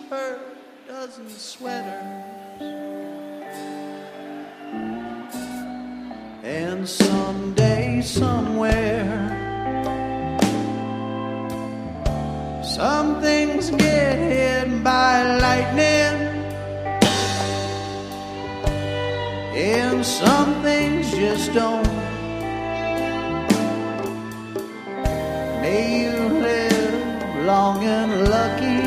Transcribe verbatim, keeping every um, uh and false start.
her dozen sweaters. And someday, somewhere, some things get hit by lightning, and some things just don't. May you live long and lucky,